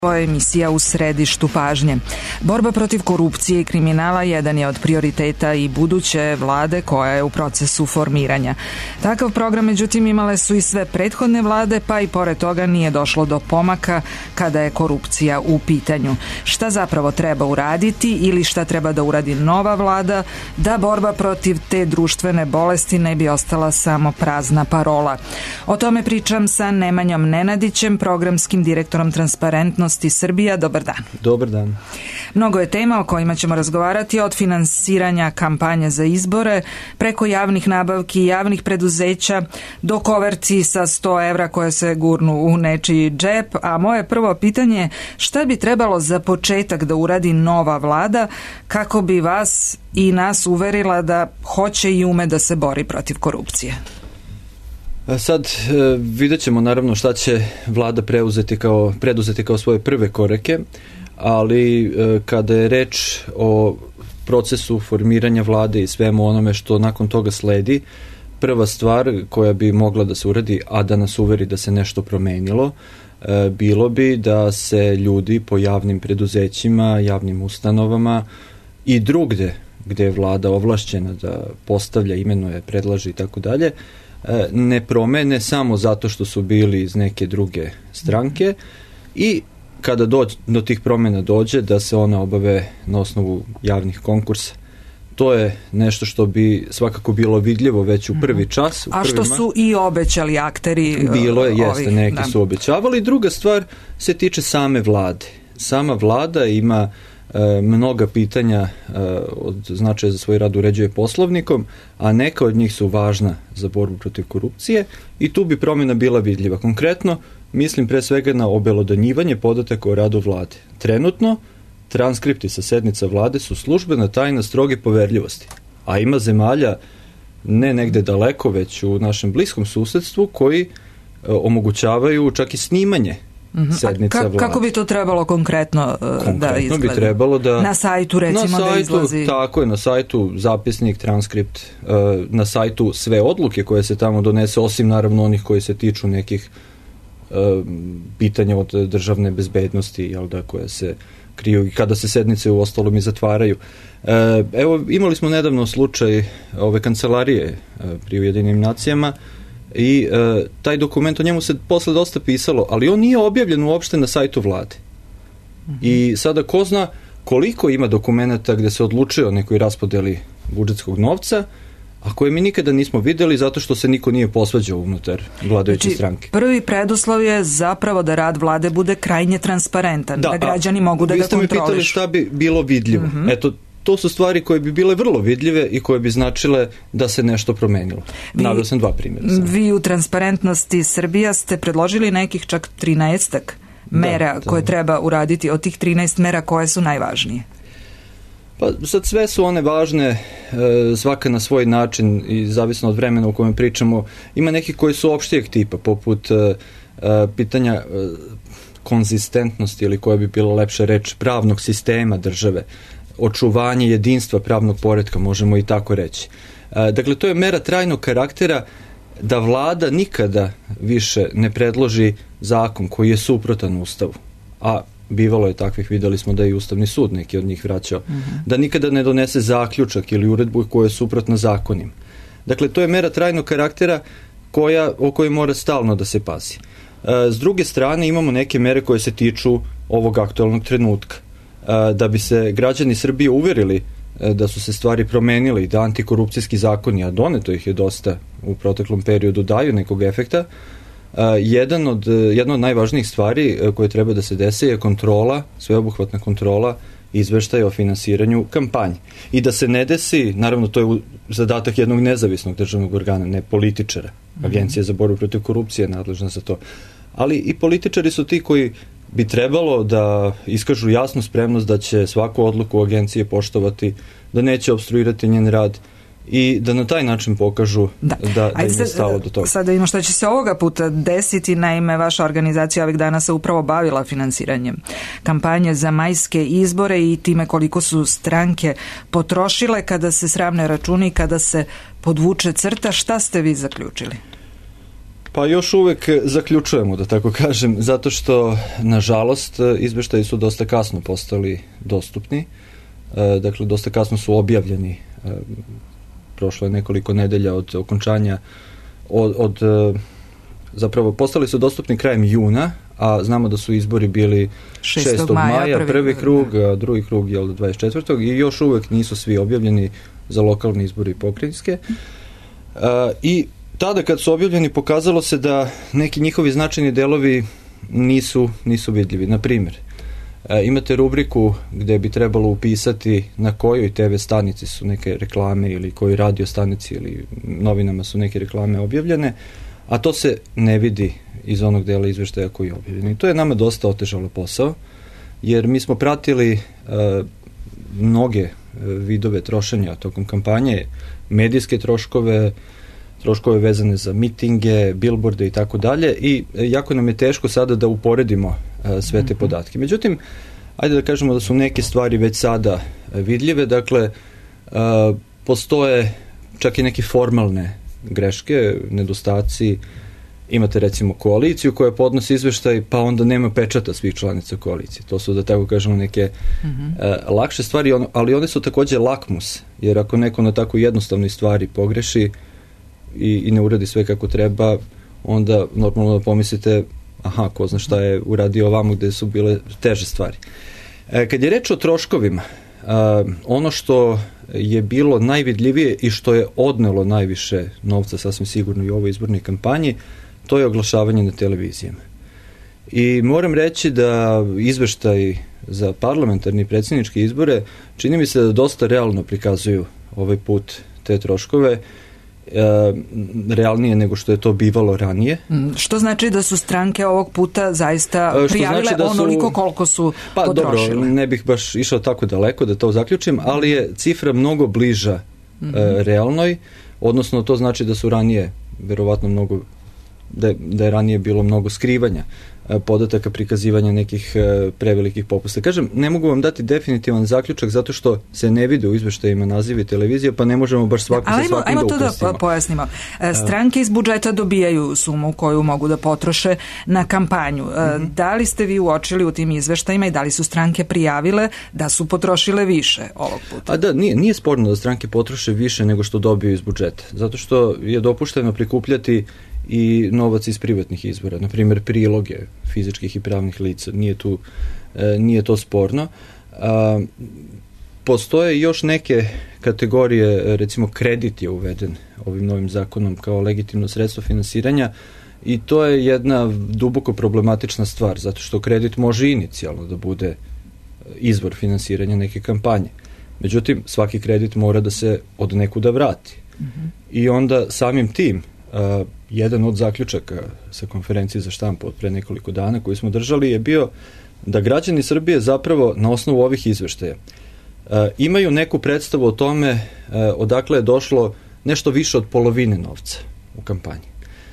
Ovo je emisija U središtu pažnje. Borba protiv korupcije i kriminala jedan je od prioriteta i buduće vlade koja je u procesu formiranja. Takav program, međutim, imale su i sve prethodne vlade, pa i pored toga nije došlo do pomaka kada je korupcija u pitanju. Šta zapravo treba uraditi ili šta treba da uradi nova vlada da borba protiv te društvene bolesti ne bi ostala samo prazna parola? O tome pričam sa Nemanjom Nenadićem, programskim direktorom Transparentnosti Srbija. Dobar dan. Dobar dan. Mnogo je tema o kojima ćemo razgovarati, od finansiranja kampanje za izbore, preko javnih nabavki, javnih preduzeća, do koverci sa 100 evra koje se gurnu u nečiji džep. A moje prvo pitanje je šta bi trebalo za početak da uradi nova vlada kako bi vas i nas uverila da hoće i ume da se bori protiv korupcije? Sad vidjet ćemo naravno šta će vlada preduzeti kao svoje prve korake, ali kada je reč o procesu formiranja vlade i svemu onome što nakon toga sledi, prva stvar koja bi mogla da se uradi, a da nas uveri da se nešto promenilo, bilo bi da se ljudi po javnim preduzećima, javnim ustanovama i drugde gde je vlada ovlašćena da postavlja, imenuje, predlaže i tako dalje, ne promene samo zato što su bili iz neke druge stranke i kada do tih promjena dođe da se one obave na osnovu javnih konkursa. To je nešto što bi svakako bilo vidljivo već u prvi čas. A što su i obećali akteri? Bilo je, jeste, neki su obećavali. Druga stvar se tiče same vlade. Sama vlada ima mnoga pitanja od značaja za svoj rad uređuje poslovnikom, a neka od njih su važna za borbu protiv korupcije i tu bi promjena bila vidljiva. Konkretno, mislim pre svega na obelodanjivanje podataka o radu vlade. Trenutno, transkripti sa sednica vlade su službena tajna stroge poverljivosti, a ima zemalja ne negde daleko, već u našem bliskom susedstvu koji omogućavaju čak i snimanje sednica vlade. Kako bi to trebalo konkretno da izgleda? Bi trebalo da na sajtu recimo da izlazi. Tako je, na sajtu zapisnik, transkript, na sajtu sve odluke koje se tamo donese, osim naravno onih koji se tiču nekih pitanja od državne bezbednosti, jel da, koje se kriju i kada se sednice u ostalom i zatvaraju. Evo, imali smo nedavno slučaj ove kancelarije pri Ujedinjenim nacijama i taj dokument, o njemu se posle dosta pisalo, ali on nije objavljen uopšte na sajtu vlade. I sada ko zna koliko ima dokumenta gde se odlučuje o nekoj raspodeli budžetskog novca, a koje mi nikada nismo videli zato što se niko nije posvađao unutar vladajuće stranke. Prvi preduslov je zapravo da rad vlade bude krajnje transparentan, da građani mogu da ga kontrolišu. Vi ste me pitali šta bi bilo vidljivo. Eto, to su stvari koje bi bile vrlo vidljive i koje bi značile da se nešto promenilo. Naveo sam dva primjera. Vi u Transparentnosti Srbija ste predložili nekih čak 13-ak mera koje treba uraditi. Od tih 13 mera koje su najvažnije? Pa sad sve su one važne, svaka na svoj način i zavisno od vremena u kojem pričamo. Ima neki koji su opštijeg tipa, poput pitanja konzistentnosti ili koja bi bila lepša reč pravnog sistema države, očuvanje jedinstva pravnog poretka, možemo i tako reći. Dakle, to je mera trajnog karaktera da vlada nikada više ne predloži zakon koji je suprotan Ustavu. A bivalo je takvih, videli smo da je i Ustavni sud neki od njih vraćao. Da nikada ne donese zaključak ili uredbu koja je suprotna zakonima. Dakle, to je mera trajnog karaktera o kojoj mora stalno da se pazi. S druge strane, imamo neke mere koje se tiču ovog aktualnog trenutka. Da bi se građani Srbije uverili da su se stvari promenile i da antikorupcijski zakoni, a doneto ih je dosta u proteklom periodu, daju nekog efekta, jedna od najvažnijih stvari koje treba da se desi je kontrola, sveobuhvatna kontrola izveštaja o finansiranju kampanje. I da se ne desi, naravno to je zadatak jednog nezavisnog državnog organa, ne političara. Agencija za borbu protiv korupcije je nadležna za to. Ali i političari su ti koji bi trebalo da iskažu jasnu spremnost da će svaku odluku agencije poštovati, da neće opstruirati njen rad i da na taj način pokažu da im je stalo do toga. Sada vidimo što će se ovoga puta desiti. Naime, vaša organizacija ovih dana se upravo bavila finansiranjem kampanje za majske izbore i time koliko su stranke potrošile kada se sravne računi i kada se podvuče crta. Šta ste vi zaključili? Pa još uvek zaključujemo, da tako kažem, zato što, nažalost, izveštaji su dosta kasno postali dostupni. Dakle, dosta kasno su objavljeni. Prošlo je nekoliko nedelja od okončanja, zapravo postali su dostupni krajem juna, a znamo da su izbori bili 6. maja, prvi krug, drugi krug je 24. i još uvek nisu svi objavljeni za lokalne izbori i pokrajinske. I tada kad su objavljeni pokazalo se da neki njihovi značajni delovi nisu vidljivi. Na primjer, imate rubriku gde bi trebalo upisati na kojoj TV stanici su neke reklame ili kojoj radio stanici ili novinama su neke reklame objavljene, a to se ne vidi iz onog dela izveštaja koji je objavljen. I to je nama dosta otežalo posao, jer mi smo pratili mnoge vidove trošenja tokom kampanje, medijske troškove vezane za mitinge, bilborde i tako dalje, i jako nam je teško sada da uporedimo sve te podatke. Međutim, ajde da kažemo da su neke stvari već sada vidljive, dakle, postoje čak i neke formalne greške, nedostaci. Imate recimo koaliciju koja podnosi izveštaj, pa onda nema pečata svih članica koalicije. To su, da tako kažemo, neke lakše stvari, ali one su takođe lakmus, jer ako neko na tako jednostavnoj stvari pogreši i ne uradi sve kako treba, onda normalno da pomislite, aha, ko zna šta je uradio ovamo gde su bile teže stvari. Kad je reč o troškovima, ono što je bilo najvidljivije i što je odnelo najviše novca, sasvim sigurno i u ovoj izbornoj kampanji, to je oglašavanje na televizijama. I moram reći da izveštaj za parlamentarni i predsjedničke izbore čini mi se da dosta realno prikazuju ovaj put te troškove, realnije nego što je to bivalo ranije. Što znači da su stranke ovog puta zaista prijavile onoliko koliko su potrošile? Dobro, ne bih baš išao tako daleko da to zaključim, ali je cifra mnogo bliža realnoj, odnosno to znači da su ranije verovatno mnogo, da je ranije bilo mnogo skrivanja podataka, prikazivanja nekih prevelikih popusta. Kažem, ne mogu vam dati definitivan zaključak zato što se ne vide u izveštajima nazivi televizije, pa ne možemo baš sa svakim da ukrstimo. Ajmo to da pojasnimo. Stranke iz budžeta dobijaju sumu koju mogu da potroše na kampanju. Da li ste vi uočili u tim izveštajima i da li su stranke prijavile da su potrošile više ovog puta? Da, nije sporno da stranke potroše više nego što dobiju iz budžeta, zato što je dopušteno prikupljati i novac iz privatnih izvora, na primjer priloge fizičkih i pravnih lica, nije to sporno. Postoje još neke kategorije, recimo kredit je uveden ovim novim zakonom kao legitimno sredstvo finansiranja i to je jedna duboko problematična stvar, zato što kredit može inicijalno da bude izvor finansiranja neke kampanje. Međutim, svaki kredit mora da se od nekuda vrati. I onda samim tim jedan od zaključaka sa konferencije za štampu od pre nekoliko dana koji smo držali je bio da građani Srbije zapravo na osnovu ovih izveštaja imaju neku predstavu o tome odakle je došlo nešto više od polovine novca u kampanji.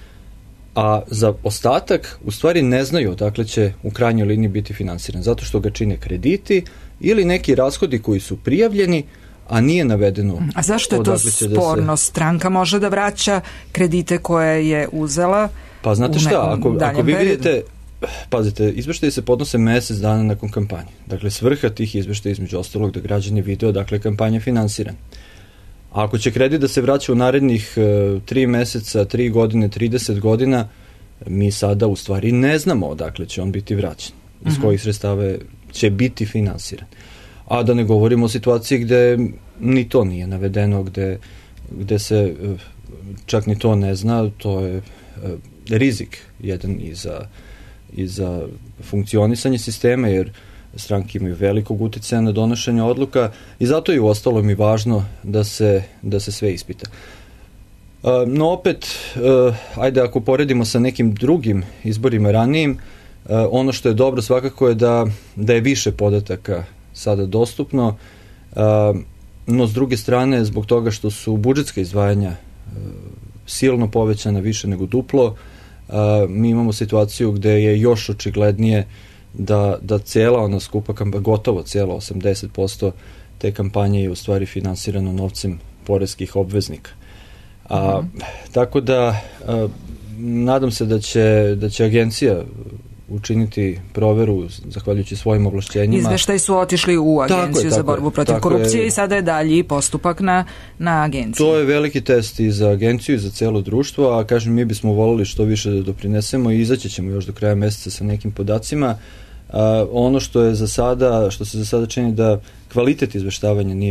A za ostatak u stvari ne znaju odakle će u krajnjoj liniji biti finansiran, zato što ga čine krediti ili neki rashodi koji su prijavljeni, a nije navedeno. A zašto je to sporno? Stranka može da vraća kredite koje je uzela? Pa znate šta, ako vi vidite, pazite, izveštaji se podnose mesec dana nakon kampanje. Dakle, svrha tih izveštaja između ostalog da građani vide odakle je kampanja finansirana. A ako će kredit da se vraća u narednih 3 meseca, 3 godine, 30 godina, mi sada u stvari ne znamo odakle će on biti vraćen, iz kojih sredstava će biti finansiran. A da ne govorimo o situaciji gde ni to nije navedeno, gde se čak ni to ne zna, to je rizik jedan i za funkcionisanje sistema, jer stranke imaju velikog uticaja na donošenje odluka i zato je u ostalom i važno da se sve ispita. No opet, ajde ako poredimo sa nekim drugim izborima ranijim, ono što je dobro svakako je da je više podataka sada dostupno, no s druge strane, zbog toga što su budžetska izdvajanja silno povećana više nego duplo, mi imamo situaciju gde je još očiglednije da cijela ona skupa kampanja, gotovo cijela 80% te kampanje je u stvari finansirano novcem poreskih obveznika. Tako da nadam se da će agencija učiniti proveru zahvaljujući svojim ovlašćenjima. Izveštaji su otišli u Agenciju za borbu protiv korupcije i sada je dalji postupak na agenciji. To je veliki test i za agenciju i za celo društvo, a kažem, mi bismo volili što više da doprinesemo i izaći ćemo još do kraja meseca sa nekim podacima. Ono što se za sada čini da kvalitet izveštavanja nije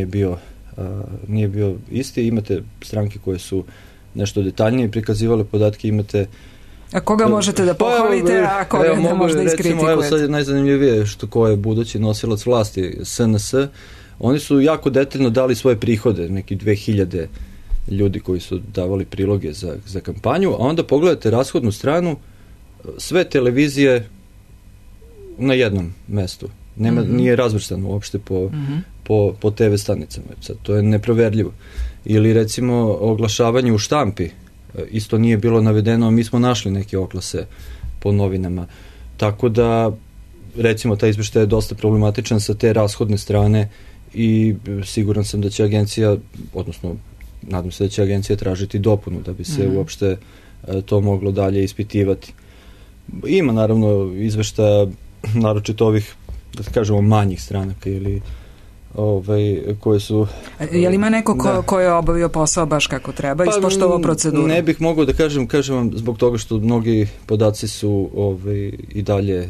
bio isti. Imate stranke koje su nešto detaljnije prikazivale podatke, imate... A koga možete da pohvalite, a koga da možda iskritikujete? Evo sad je najzanimljivije ko je budući nosilac vlasti, SNS. Oni su jako detaljno dali svoje prihode, neki 2000 ljudi koji su davali priloge za kampanju, a onda pogledate rashodnu stranu, sve televizije na jednom mestu. Nije razvrstano uopšte po TV stanicama. Sad, to je neproverljivo. Ili recimo oglašavanje u štampi, isto nije bilo navedeno, a mi smo našli neke oglase po novinama. Tako da, recimo, taj izveštaj je dosta problematičan sa te rashodne strane i siguran sam da će agencija, odnosno nadam se da će agencija tražiti dopunu da bi se uopšte to moglo dalje ispitivati. Ima naravno izveštaja, naročito ovih, da kažemo, manjih stranaka ili koje su... Je li ima neko ko je obavio posao baš kako treba i ispoštovao proceduru? Ne bih mogao da kažem vam zbog toga što mnogi podaci su i dalje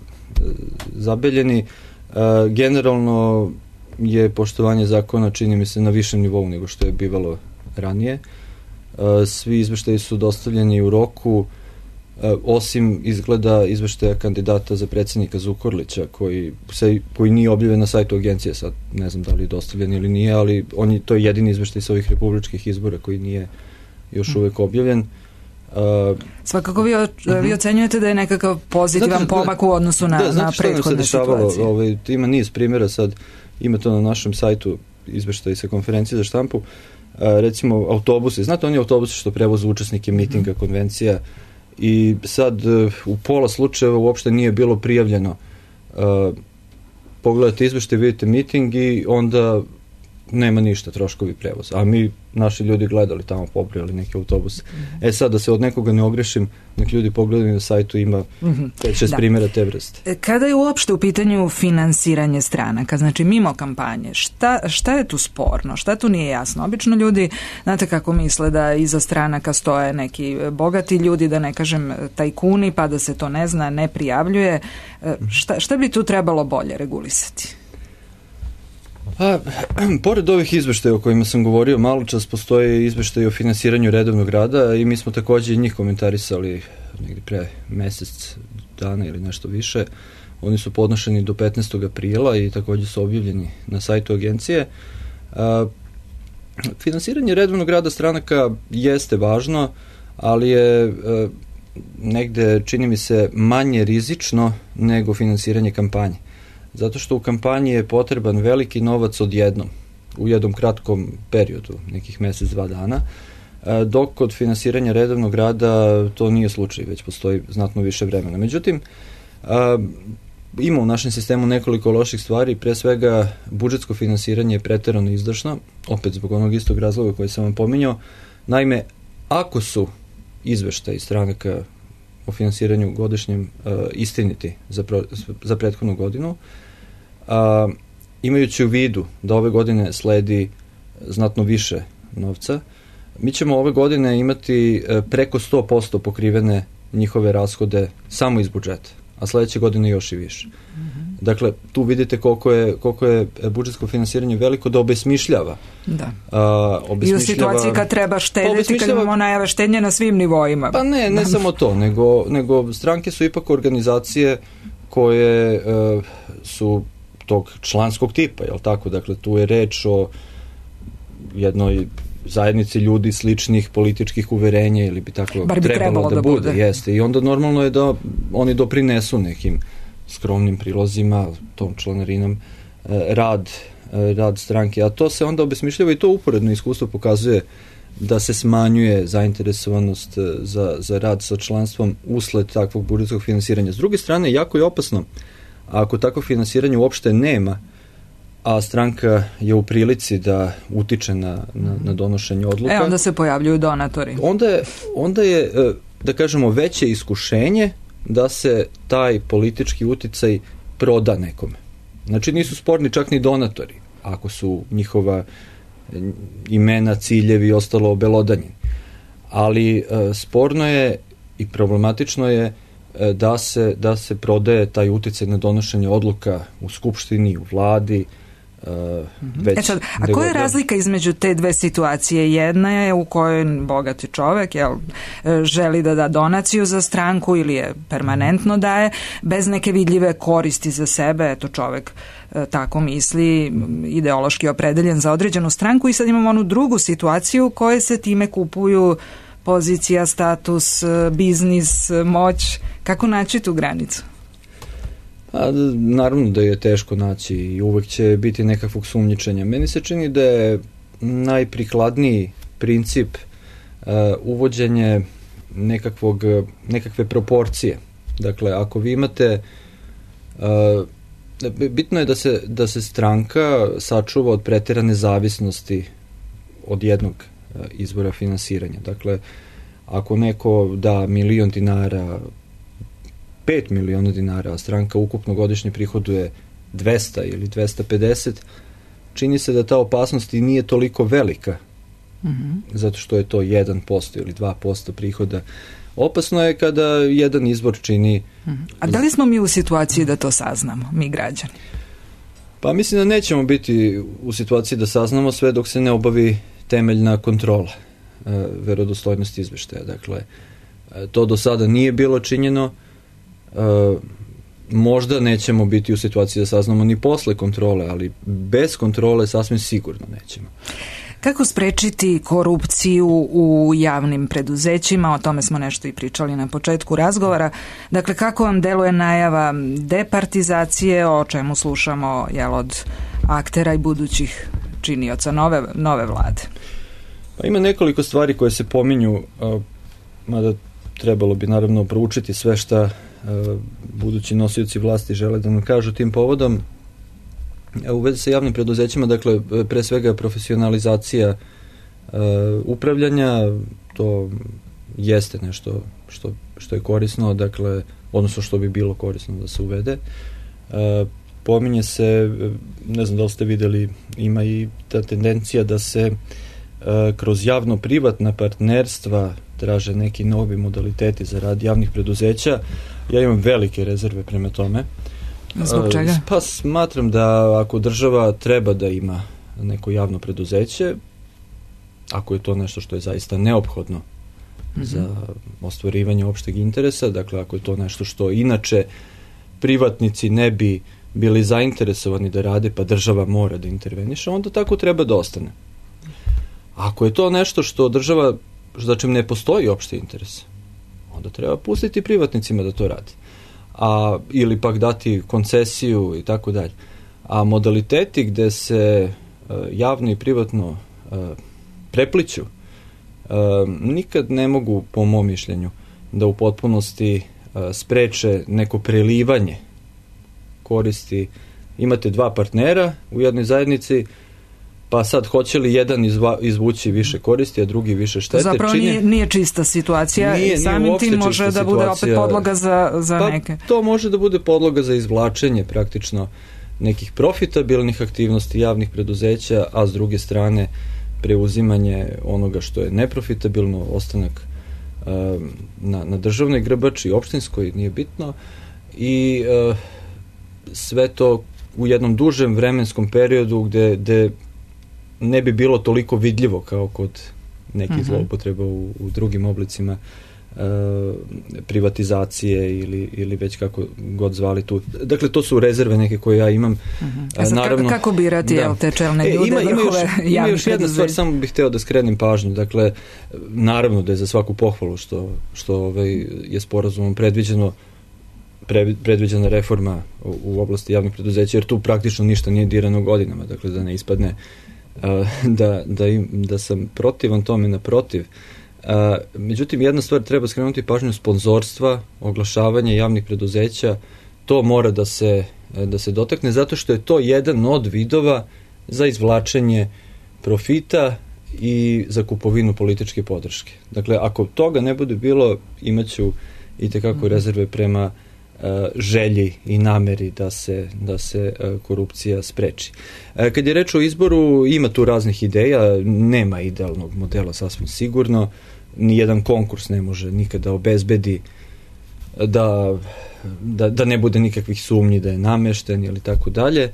zabeljeni. Generalno je poštovanje zakona, čini mi se, na višem nivou nego što je bivalo ranije. Svi izveštaji su dostavljeni u roku, osim izgleda izveštaja kandidata za predsjednika Zukorlića koji nije objavljen na sajtu agencije, sad ne znam da li je dostavljen ili nije, ali to je jedini izveštaj sa ovih republičkih izbora koji nije još uvek objavljen. Svakako vi ocenjujete da je nekakav pozitivan pomak u odnosu na prethodne situacije. Ima niz primjera, sad ima to na našem sajtu izveštaj sa konferencije za štampu. Recimo autobusi, znate oni autobusi što prevoze učesnike mitinga, konvencija, i sad u pola slučajeva uopšte nije bilo prijavljeno. Pogledate izveštaj, vidite miting i onda nema ništa, troškovi prevoza. A naši ljudi gledali tamo, pobrojali neke autobuse. Sad da se od nekoga ne ogrešim, nek ljudi pogledaju na sajtu, ima 5-6 primjera te vrste. Kada je uopšte u pitanju finansiranje stranaka, znači mimo kampanje, šta je tu sporno? Šta tu nije jasno? Obično ljudi, znate kako misle da iza stranaka stoje neki bogati ljudi, da ne kažem tajkuni, pa da se to ne zna, ne prijavljuje. Šta bi tu trebalo bolje regulisati? Pored ovih izveštaja o kojima sam govorio malo čas, postoje izveštaj o finansiranju redovnog rada i mi smo također njih komentarisali negdje pre mesec dana ili nešto više. Oni su podnošeni do 15. aprila i također su objavljeni na sajtu agencije. Finansiranje redovnog rada stranaka jeste važno, ali je negde, čini mi se, manje rizično nego finansiranje kampanje. Zato što u kampanji je potreban veliki novac odjednom, u jednom kratkom periodu, nekih mesec, 2 dana, dok kod finansiranja redovnog rada to nije slučaj, već postoji znatno više vremena. Međutim, ima u našem sistemu nekoliko loših stvari, pre svega budžetsko finansiranje je preterano izdašno, opet zbog onog istog razloga koji sam vam pominjao. Naime, ako su izveštaji stranaka o finansiranju godišnjem istiniti za prethodnu godinu, imajući u vidu da ove godine sledi znatno više novca, mi ćemo ove godine imati preko 100% pokrivene njihove rashode samo iz budžeta, a sledeće godine još i više. Dakle, tu vidite koliko je budžetsko finansiranje veliko da obesmišljava. Da. I u situaciji kad treba štediti, kad imamo najave štednje na svim nivoima. Pa ne samo to, nego stranke su ipak organizacije koje su tog članskog tipa, jel tako? Dakle, tu je reč o jednoj zajednici ljudi sličnih političkih uverenja ili bi tako trebalo da bude. Jeste. I onda normalno je da oni doprinesu nekim skromnim prilozima, tom članarinom, rad stranke. A to se onda obesmišljava i to uporedno iskustvo pokazuje da se smanjuje zainteresovanost za rad sa članstvom usled takvog budžetskog finansiranja. S druge strane, jako je opasno ako takvo finansiranje uopšte nema, a stranka je u prilici da utiče na donošenje odluka. Onda se pojavljuju donatori. Onda je da kažemo, veće iskušenje da se taj politički uticaj proda nekome. Znači nisu sporni čak ni donatori, ako su njihova imena, ciljevi i ostalo obelodanjeni. Ali sporno je i problematično je da se prodaje taj uticaj na donošenje odluka u skupštini, u vladi. A koja je razlika između te dve situacije? Jedna je u kojoj bogati čovek želi da da donaciju za stranku ili je permanentno daje bez neke vidljive koristi za sebe, eto čovek tako misli, ideološki opredeljen za određenu stranku, i sad imamo onu drugu situaciju u kojoj se time kupuju pozicija, status, biznis, moć. Kako naći tu granicu? Naravno da je teško naći i uvek će biti nekakvog sumnjičenja. Meni se čini da je najprikladniji princip uvođenje nekakve proporcije. Dakle, ako vi imate... bitno je da se stranka sačuva od preterane zavisnosti od jednog izvora finansiranja. Dakle, ako neko da 1.000.000 dinara, 5 miliona dinara, a stranka ukupno godišnje prihoduje 200 ili 250, čini se da ta opasnost i nije toliko velika, zato što je to 1% ili 2% prihoda. Opasno je kada jedan izvor čini... A da li smo mi u situaciji da to saznamo, mi građani? Pa mislim da nećemo biti u situaciji da saznamo sve dok se ne obavi temeljna kontrola verodostojnosti izveštaja. Dakle, to do sada nije bilo činjeno. Možda nećemo biti u situaciji da saznamo ni posle kontrole, ali bez kontrole sasvim sigurno nećemo. Kako sprečiti korupciju u javnim preduzećima? O tome smo nešto i pričali na početku razgovora. Dakle, kako vam deluje najava departizacije, o čemu slušamo od aktera i budućih činioca nove vlade? Pa ima nekoliko stvari koje se pominju, mada trebalo bi naravno proučiti sve šta budući nosioci vlasti žele da nam kažu tim povodom. U vezi sa javnim preduzećima, dakle, pre svega profesionalizacija upravljanja, to jeste nešto što je korisno, dakle, odnosno što bi bilo korisno da se uvede. Pominje se, ne znam da li ste videli, ima i ta tendencija da se kroz javno-privatna partnerstva traže neki novi modaliteti za rad javnih preduzeća. Ja imam velike rezerve prema tome. Zbog čega? Pa smatram da ako država treba da ima neko javno preduzeće, ako je to nešto što je zaista neophodno za ostvarivanje opšteg interesa, dakle ako je to nešto što inače privatnici ne bi bili zainteresovani da rade, pa država mora da interveniše, onda tako treba da ostane. Ako je to nešto što država, za čim ne postoji opšti interes, onda treba pustiti privatnicima da to radi. Ili pak dati koncesiju i tako dalje. A modaliteti gde se javno i privatno prepliću nikad ne mogu, po mom mišljenju, da u potpunosti spreče neko prelivanje koristi. Imate dva partnera u jednoj zajednici, pa sad hoće li jedan izvući više koristi, a drugi više štete? Zapravo nije čista situacija i samim tim može da bude opet podloga za neke. To može da bude podloga za izvlačenje praktično nekih profitabilnih aktivnosti javnih preduzeća, a s druge strane preuzimanje onoga što je neprofitabilno, ostanak na državnoj grbači, opštinskoj, nije bitno, i sve to u jednom dužem vremenskom periodu gde ne bi bilo toliko vidljivo kao kod nekih zloupotreba u drugim oblicima privatizacije ili već kako god zvali tu. Dakle, to su rezerve neke koje ja imam. Naravno, kako birati te čelne ljude, vrhove javnih ima još jedna stvar, samo bih hteo da skrenem pažnju. Dakle, naravno da je za svaku pohvalu što je sporazumom predviđena reforma u oblasti javnih preduzeća, jer tu praktično ništa nije dirano godinama, dakle da ne ispadne da sam protivan tome, naprotiv. Međutim, jedna stvar treba skrenuti pažnju: sponzorstva, oglašavanje javnih preduzeća, to mora da se dotakne, zato što je to jedan od vidova za izvlačenje profita i za kupovinu političke podrške. Dakle, ako toga ne bude bilo, imaću i tekako rezerve prema želji i nameri da se korupcija spreči. Kad je reč o izboru, ima tu raznih ideja, nema idealnog modela sasvim sigurno, nijedan konkurs ne može nikada obezbedi da ne bude nikakvih sumnji da je namešten ili tako dalje,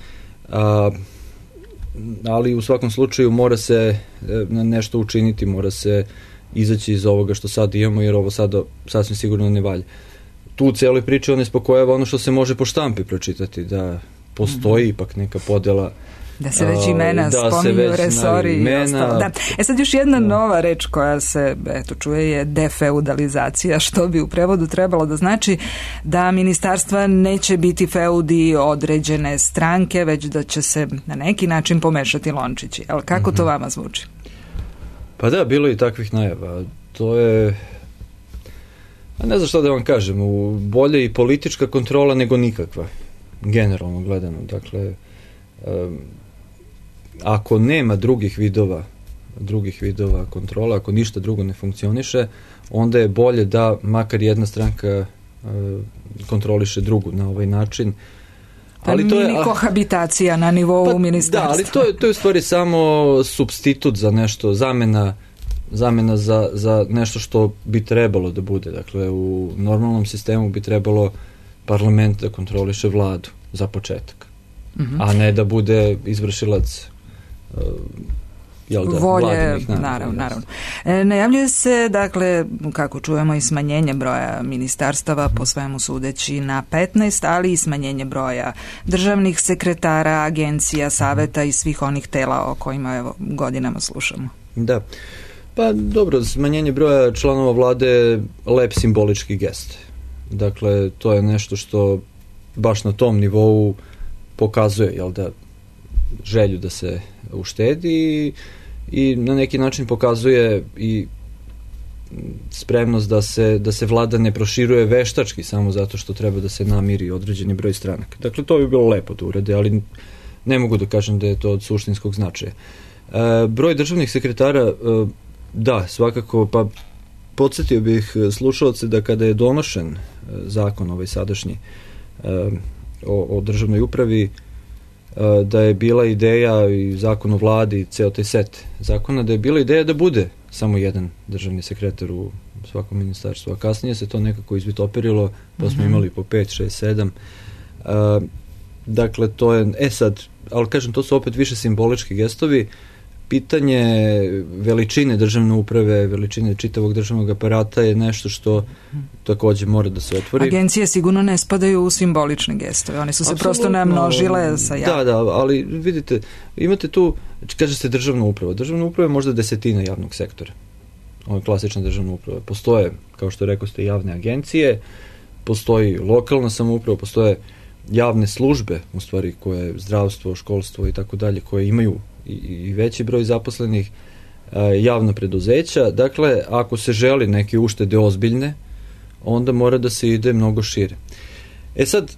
ali u svakom slučaju mora se nešto učiniti, mora se izaći iz ovoga što sad imamo, jer ovo sada sasvim sigurno ne valja. Tu u cijeloj priči on ispokojava ono što se može po štampi pročitati, da postoji ipak neka podela, da se već imena spominju, resori i ostalo. Da. Sad još jedna nova reč koja se čuje je defeudalizacija, što bi u prevodu trebalo da znači da ministarstva neće biti feudi određene stranke, već da će se na neki način pomešati lončići. Ali kako to vama zvuči? Pa da, bilo je i takvih najava. To je, ne znam šta da vam kažem, bolje i politička kontrola nego nikakva, generalno gledano. Dakle, ako nema drugih vidova kontrola, ako ništa drugo ne funkcioniše, onda je bolje da makar jedna stranka kontroliše drugu na ovaj način. Ali to je kohabitacija na nivou ministarstva. Da, ali to je u stvari samo supstitut za nešto, zamena za nešto što bi trebalo da bude. Dakle, u normalnom sistemu bi trebalo parlament da kontroliše vladu za početak, a ne da bude izvršilac volje, naravno. Najavljuje se, dakle, kako čujemo, i smanjenje broja ministarstava, po svemu sudeći na 15, ali i smanjenje broja državnih sekretara, agencija, saveta i svih onih tela o kojima godinama slušamo. Da. Pa dobro, smanjenje broja članova vlade je lep simbolički gest. Dakle, to je nešto što baš na tom nivou pokazuje, želju da se uštedi i na neki način pokazuje i spremnost da se vlada ne proširuje veštački samo zato što treba da se namiri određeni broj stranaka. Dakle, to bi bilo lepo da urede, ali ne mogu da kažem da je to od suštinskog značaja. Broj državnih sekretara, da, svakako, pa podsjetio bih slušalce da kada je donošen zakon ovaj sadašnji o državnoj upravi, da je bila ideja i zakon o vladi i ceo taj set zakona, da je bila ideja da bude samo jedan državni sekretar u svakom ministarstvu, a kasnije se to nekako izvitoperilo, pa smo imali po 5, 6, 7. Dakle, to je, sad, ali kažem, to su opet više simbolički gestovi. Pitanje veličine državne uprave, veličine čitavog državnog aparata je nešto što takođe mora da se otvori. Agencije sigurno ne spadaju u simbolične gestove, one su se prosto namnožile sa javnom. Da, ali vidite, imate tu, kaže se državna uprava. Državna uprava je možda desetina javnog sektora. Ovo je klasična državna uprava. Postoje, kao što rekao ste, javne agencije, postoji lokalna samouprava, postoje javne službe, u stvari, koje zdravstvo, školstvo i tako dalje, koje imaju i veći broj zaposlenih, javna preduzeća. Dakle, ako se želi neke uštede ozbiljne, onda mora da se ide mnogo šire. Sad,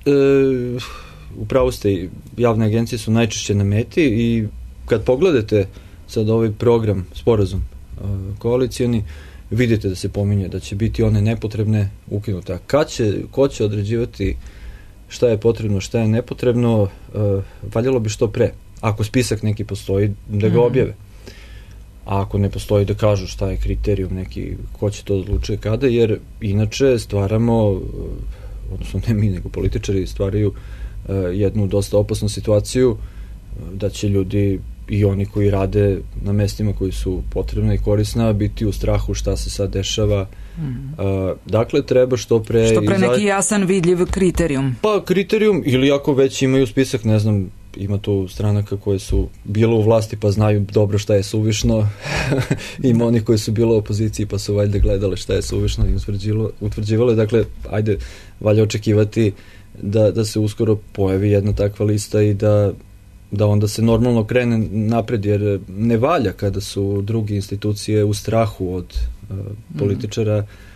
upravo ste, javne agencije su najčešće na meti i kad pogledate sad ovaj program, sporazum koalicioni, vidite da se pominje da će biti one nepotrebne ukinute. Ko će određivati šta je potrebno, šta je nepotrebno, valjalo bi što pre. Ako spisak neki postoji, da ga objave. A ako ne postoji, da kažu šta je kriterijum neki, ko će to odlučuje kada, jer inače stvaramo, odnosno ne mi, nego političari stvaraju jednu dosta opasnu situaciju da će ljudi i oni koji rade na mestima koji su potrebna i korisna biti u strahu šta se sad dešava. Dakle, treba što pre neki jasan vidljiv kriterijum. Pa kriterijum, ili ako već imaju spisak, ne znam, ima tu stranaka koje su bilo u vlasti pa znaju dobro šta je suvišno, ima oni koji su bilo u opoziciji pa su valjda gledale šta je suvišno i utvrđivale. Dakle, ajde, valja očekivati da se uskoro pojavi jedna takva lista i da onda se normalno krene napred, jer ne valja kada su druge institucije u strahu od političara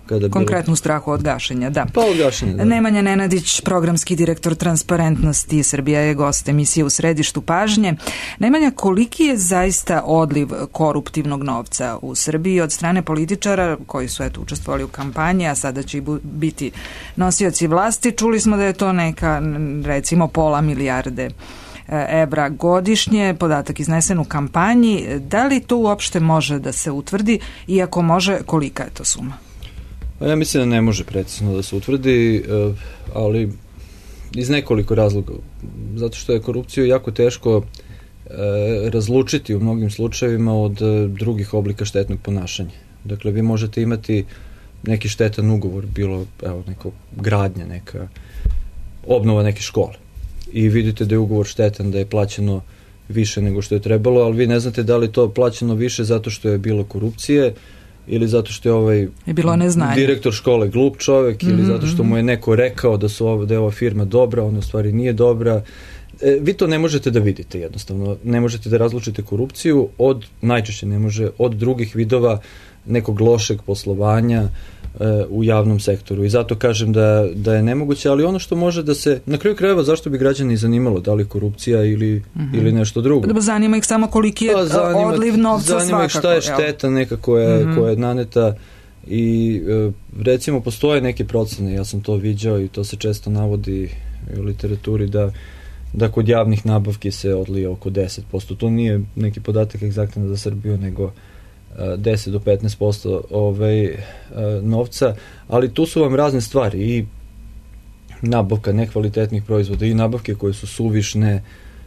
Konkretno u strahu od gašenja, da. Pa od gašenja, da. Nemanja Nenadić, programski direktor Transparentnosti Srbija, je gost emisije U središtu pažnje. Nemanja, koliki je zaista odliv koruptivnog novca u Srbiji od strane političara koji su učestvovali u kampanji, a sada će biti nosioci vlasti? Čuli smo da je to neka, recimo, $500 milijarde evra godišnje, podatak iznesen u kampanji. Da li to uopšte može da se utvrdi i ako može, kolika je to suma? Ja mislim da ne može precizno da se utvrdi, ali iz nekoliko razloga. Zato što je korupciju jako teško razlučiti u mnogim slučajevima od drugih oblika štetnog ponašanja. Dakle, vi možete imati neki štetan ugovor, bilo neka gradnja, neka obnova neke škole. I vidite da je ugovor štetan, da je plaćeno više nego što je trebalo, ali vi ne znate da li to plaćeno više zato što je bilo korupcije ili zato što je direktor škole glup čovek ili zato što mu je neko rekao da je ova firma dobra, ona u stvari nije dobra. Vi to ne možete da vidite jednostavno. Ne možete da razlučite korupciju najčešće ne može, od drugih vidova nekog lošeg poslovanja u javnom sektoru. I zato kažem da je nemoguće, ali ono što može da se, na kraju krajeva, zašto bi građani zanimalo, da li korupcija ili nešto drugo? Zanima ih samo koliki je odliv novca svakako. Zanima ih šta je šteta neka koja je naneta i recimo postoje neke procene, ja sam to viđao i to se često navodi u literaturi da kod javnih nabavki se odlije oko 10%. To nije neki podatak egzaktan za Srbiju, nego 10 do 15% novca, ali tu su vam razne stvari i nabavka nekvalitetnih proizvoda i nabavke koje su suvišne.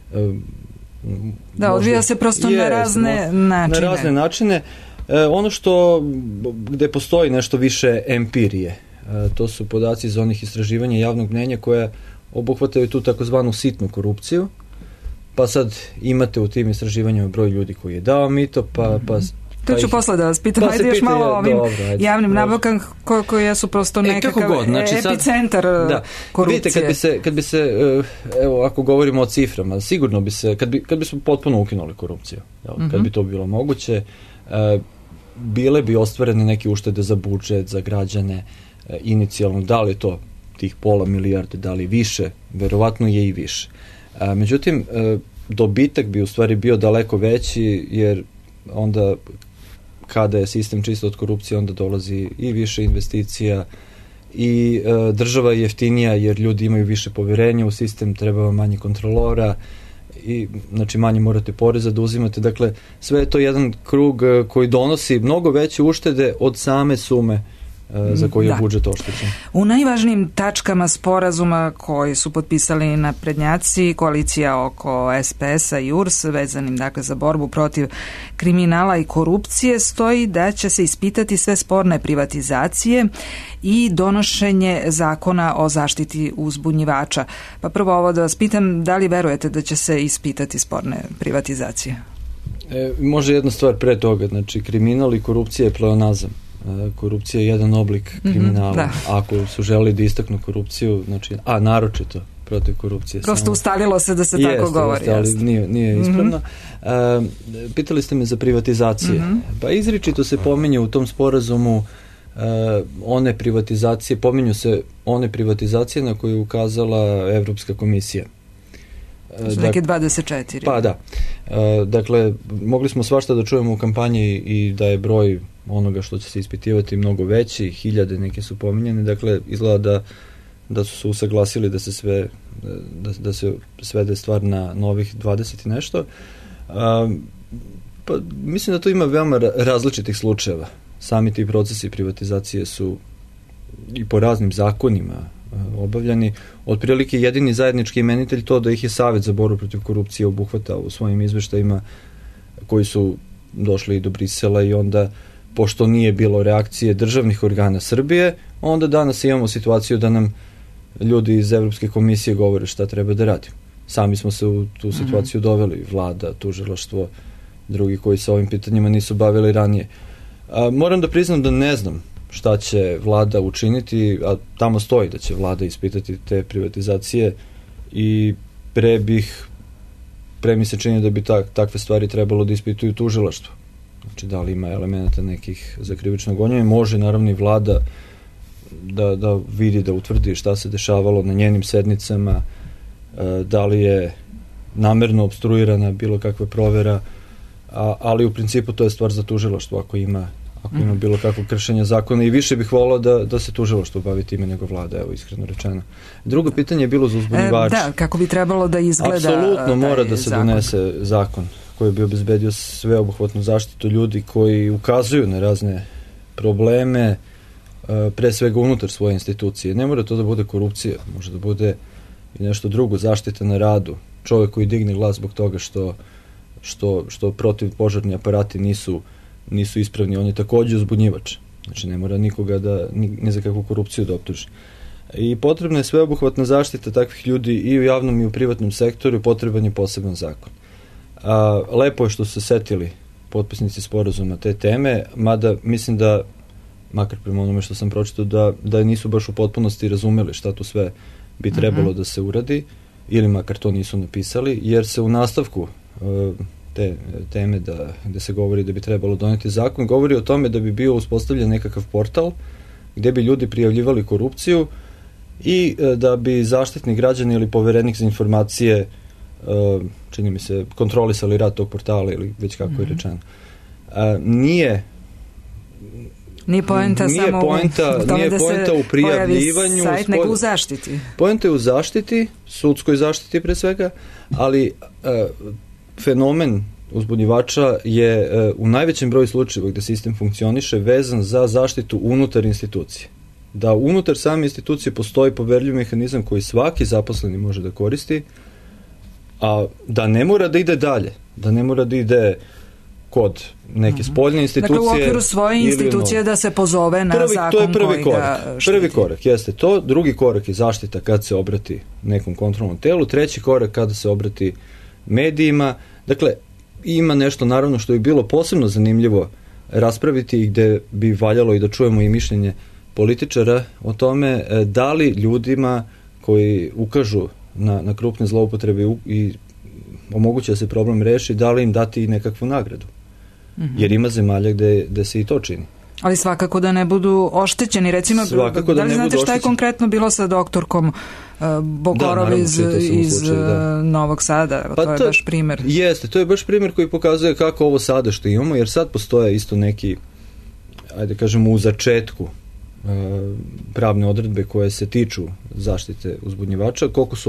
Da, odvija se prosto na razne načine. Na razne načine. Ono gde postoji nešto više empirije, to su podaci iz onih istraživanja javnog mnjenja koja obuhvataju tu takozvanu sitnu korupciju, pa sad imate u tim istraživanjima broj ljudi koji je dao mito, to ću posle da vas pitam, ajde još malo o ovim javnim nabavkama koje su prosto nekakav epicentar korupcije. Vidite, kad bi se, ako govorimo o ciframa, sigurno bi se, kad bismo potpuno ukinuli korupciju, kad bi to bilo moguće, bile bi ostvarene neke uštede za budžet, za građane, inicijalno, da li to tih $500 milijarde, da li više, verovatno je i više. Međutim, dobitak bi u stvari bio daleko veći, jer onda kada je sistem čist od korupcije, onda dolazi i više investicija i država je jeftinija jer ljudi imaju više poverenja u sistem, treba vam manje kontrolora i znači manje morate poreza da uzimate. Dakle, sve je to jedan krug koji donosi mnogo veće uštede od same sume za koju je budžet oštećen. U najvažnijim tačkama sporazuma koji su potpisali naprednjaci, koalicija oko SPS-a i URS, vezanim dakle za borbu protiv kriminala i korupcije, stoji da će se ispitati sve sporne privatizacije i donošenje zakona o zaštiti uzbunjivača. Pa prvo ovo da vas pitam, da li verujete da će se ispitati sporne privatizacije? Može jedna stvar pre toga, znači kriminal i korupcija je pleonazam. Korupcija je jedan oblik kriminala. Ako su želeli da istaknu korupciju, znači, naročito protiv korupcije. Prosto ustalilo se da se tako govori. Ali nije ispravno. Pitali ste me za privatizacije. Pa izričito se pominje u tom sporazumu pominju se one privatizacije na koje je ukazala Evropska komisija. Neke 24. Pa da. Dakle, mogli smo svašta da čujemo u kampanji i da je broj onoga što će se ispitivati mnogo veći, 1000 neke su pominjene, dakle izgleda da su se usaglasili da se svede stvar na novih 20 i nešto. Pa mislim da to ima veoma različitih slučajeva. Sami ti procesi privatizacije su i po raznim zakonima obavljani. Otprilike jedini zajednički imenitelj to da ih je Savet za borbu protiv korupcije obuhvatao u svojim izveštajima koji su došli do Brisela i onda, pošto nije bilo reakcije državnih organa Srbije, onda danas imamo situaciju da nam ljudi iz Evropske komisije govore šta treba da radimo. Sami smo se u tu situaciju doveli, vlada, tužilaštvo, drugi koji se ovim pitanjima nisu bavili ranije. Moram da priznam da ne znam šta će vlada učiniti, a tamo stoji da će vlada ispitati te privatizacije i pre mi se čini da bi takve stvari trebalo da ispituju tužilaštvo. Znači, da li ima elemenata nekih za krivično gonjenje, može naravno i vlada da vidi, da utvrdi šta se dešavalo na njenim sednicama, da li je namerno obstruirana bilo kakva provera, ali u principu to je stvar za tužilaštvo ako ima bilo kakvo kršenje zakona, i više bih volao da se tužilaštvo bavi time nego vlada, evo, iskreno rečeno. Drugo pitanje je bilo za uzbunjivače. Da, kako bi trebalo da izgleda. Apsolutno mora da se donese zakon koji bi obezbedio sveobuhvatnu zaštitu ljudi koji ukazuju na razne probleme, pre svega unutar svoje institucije. Ne mora to da bude korupcija, može da bude i nešto drugo, zaštita na radu. Čovjek koji digne glas zbog toga što protivpožarni aparati nisu ispravni, on je takođe uzbunjivač. Znači ne mora nikoga ni za kakvu korupciju da optuži. I potrebna je sveobuhvatna zaštita takvih ljudi i u javnom i u privatnom sektoru, i potreban je poseban zakon. Lepo je što su se setili potpisnici sporazuma te teme, mada mislim da, makar prema onome što sam pročitao, da nisu baš u potpunosti razumeli šta tu sve bi trebalo da se uradi, ili makar to nisu napisali, jer se u nastavku te teme gde se govori da bi trebalo doneti zakon, govori o tome da bi bio uspostavljen nekakav portal gde bi ljudi prijavljivali korupciju i da bi zaštitnik građana ili poverenik za informacije, čini mi se, kontrolisali rad tog portala ili već kako je rečeno. Nije poenta u prijavljivanju, sajt, nego u zaštiti. Poenta je u zaštiti, sudskoj zaštiti pre svega, ali fenomen uzbunjivača je u najvećem broju slučajeva gde sistem funkcioniše vezan za zaštitu unutar institucije. Da unutar same institucije postoji poverljiv mehanizam koji svaki zaposleni može da koristi, a da ne mora da ide dalje, da ne mora da ide kod neke spoljne institucije. Dakle, u okviru svoje institucije da se pozove na zakon koji ga štiti. Prvi korak jeste to, drugi korak je zaštita kad se obrati nekom kontrolnom telu, treći korak kada se obrati medijima. Dakle, ima nešto naravno što je bilo posebno zanimljivo raspraviti i gde bi valjalo i da čujemo i mišljenje političara o tome da li ljudima koji ukažu na krupne zloupotrebe i omoguće da se problem reši, da li im dati nekakvu nagradu. Jer ima zemalja gde se i to čini. Ali svakako da ne budu oštećeni. Recimo, da li znate šta je konkretno bilo sa doktorkom Bokorov iz Novog Sada? To je baš primer. Jeste, to je baš primer koji pokazuje kako ovo sada što imamo, jer sad postoje isto neki, ajde kažemo, u začetku pravne odredbe koje se tiču zaštite uzbunjivača,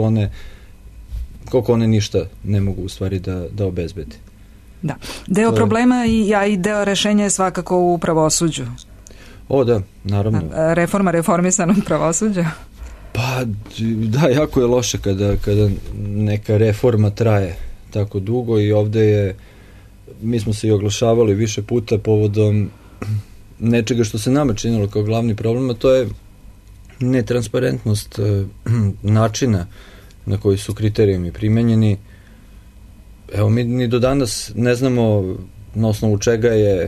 koliko one ništa ne mogu u stvari da obezbede. Da. Deo problema i deo rešenja je svakako u pravosuđu. O, da, naravno. Reformisanom pravosuđa? Pa, da, jako je loše kada neka reforma traje tako dugo, i ovde mi smo se i oglašavali više puta povodom nečega što se nama činilo kao glavni problem, a to je netransparentnost načina na koji su kriterijumi primenjeni. Evo, mi ni do danas ne znamo na osnovu čega je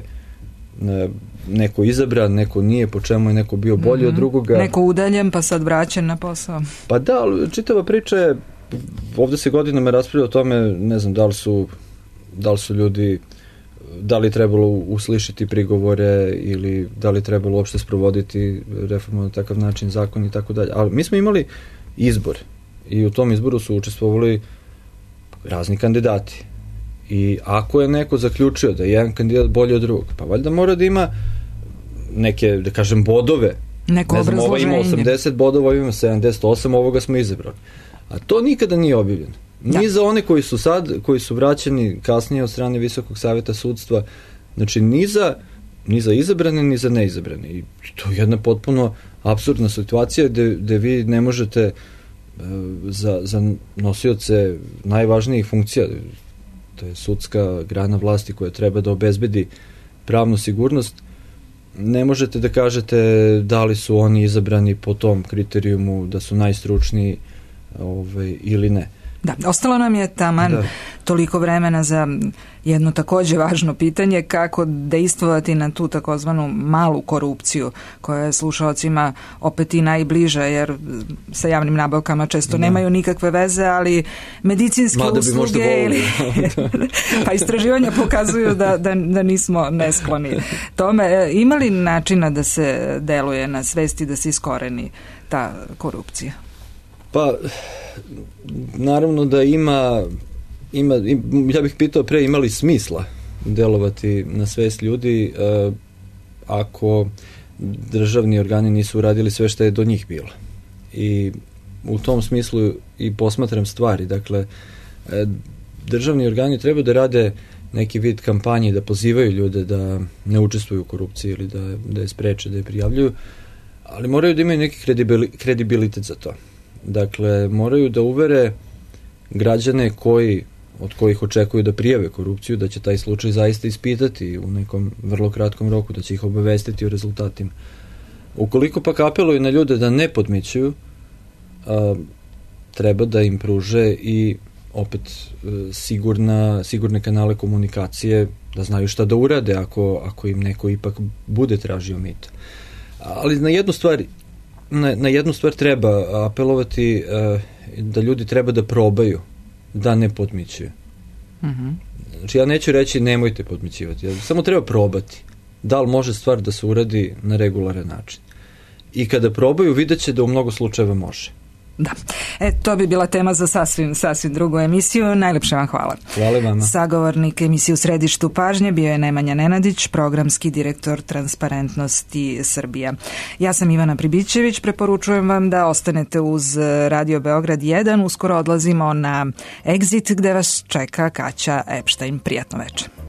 neko izabran, neko nije, po čemu je neko bio bolji od drugoga. Neko udaljen pa sad vraćen na posao. Pa da, čitava priča je, ovde se godinama raspravlja o tome, ne znam da li su ljudi, da li je trebalo uslišiti prigovore ili da li je trebalo uopšte sprovoditi reformu na takav način, zakon i tako dalje. Ali mi smo imali izbor i u tom izboru su učestvovali razni kandidati. I ako je neko zaključio da je jedan kandidat bolji od drugog, pa valjda mora da ima neke, da kažem, bodove. Neko obrazloženje. Ovo ima 80 bodova, ovo ima 78, ovoga smo izabrali. A to nikada nije objavljeno. Ni za one koji su vraćeni kasnije od strane Visokog saveta sudstva, znači ni za izabrane, ni za neizabrane. I to je jedna potpuno apsurdna situacija gde vi ne možete za nosioce najvažnijih funkcija, to je sudska grana vlasti koja treba da obezbedi pravnu sigurnost, ne možete da kažete da li su oni izabrani po tom kriterijumu, da su najstručniji ili ne. Da, ostalo nam je taman toliko vremena za jedno takođe važno pitanje, kako dejstvovati na tu takozvanu malu korupciju koja je slušalcima opet i najbliža, jer sa javnim nabavkama često nemaju nikakve veze, ali medicinske usluge ili pa istraživanja pokazuju da nismo neskloni tome. Ima li načina da se deluje na svesti da se iskoreni ta korupcija? Pa, naravno da ima, ja bih pitao pre, ima li smisla delovati na svest ljudi ako državni organi nisu uradili sve što je do njih bilo. I u tom smislu i posmatram stvari. Dakle, državni organi treba da rade neki vid kampanje, da pozivaju ljude da ne učestvuju u korupciji ili da je spreče, da je prijavljuju, ali moraju da imaju neki kredibilitet za to. Dakle, moraju da uvere građane od kojih očekuju da prijave korupciju, da će taj slučaj zaista ispitati u nekom vrlo kratkom roku, da će ih obavestiti o rezultatima. Ukoliko pak apeluju na ljude da ne podmićuju, treba da im pruže i opet sigurne kanale komunikacije, da znaju šta da urade ako im neko ipak bude tražio mito. Ali na jednu stvar treba apelovati, da ljudi treba da probaju da ne podmićuju. Znači, ja neću reći nemojte podmićivati, samo treba probati da li može stvar da se uradi na regularan način. I kada probaju, vidjet će da u mnogo slučajeva može. Da. To bi bila tema za sasvim drugu emisiju. Najlepše vam hvala. Hvala vama. Sagovornik emisije U središtu pažnje bio je Nemanja Nenadić, programski direktor Transparentnosti Srbija. Ja sam Ivana Pribićević, preporučujem vam da ostanete uz Radio Beograd 1. Uskoro odlazimo na Exit gde vas čeka Kaća Epstein. Prijatno večer.